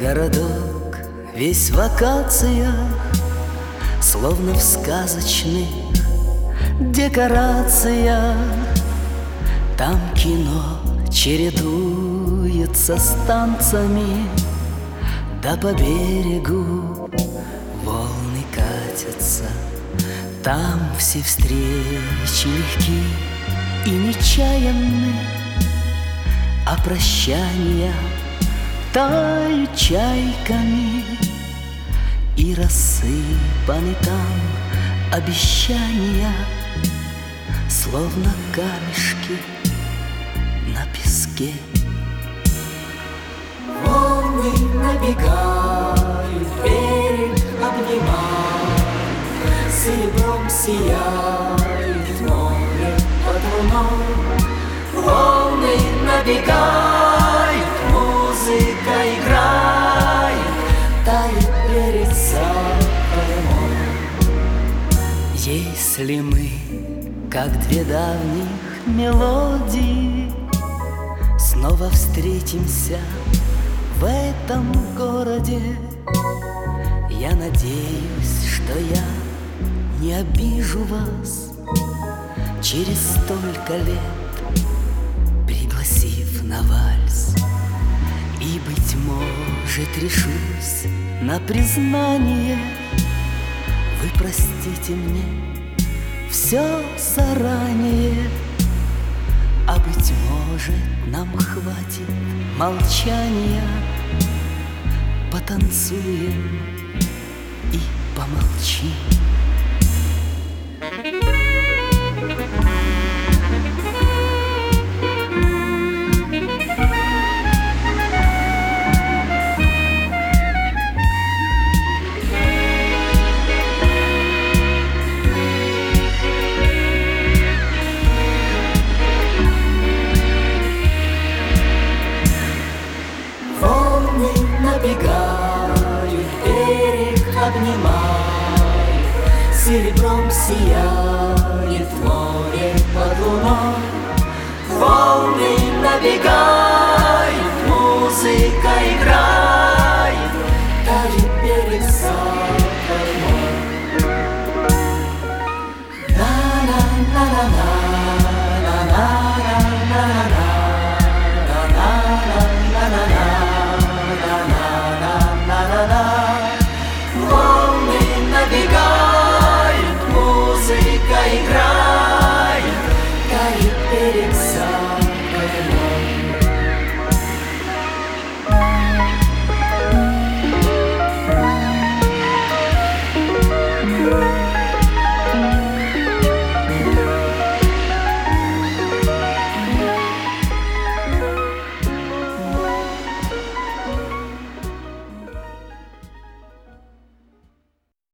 Городок весь в акациях, словно в сказочных декорациях. Там кино чередуется с танцами, да по берегу волны катятся. Там все встречи легки и нечаянны, а прощания тают чайками, и рассыпаны там обещания, словно камешки на песке. Волны набегают, берег обнимают, серебром сияет море под луной. Волны набегают, музыка играет, тает берег за кормой. Если мы, как две давних мелодии, снова встретимся в этом городе, я надеюсь, что я не обижу вас через столько лет, пригласив на вальс. И, быть может, решусь на признание: вы простите мне все заранее. А быть может, нам хватит молчания, потанцуем и помолчим. Набегают, берег обнимают, серебром сияет море под луной. Волны набегают, музыка играет, тает берег за кормой. На-на-на-на-на, на-на-на-на-на. Волны набегают, музыка играет, тает берег за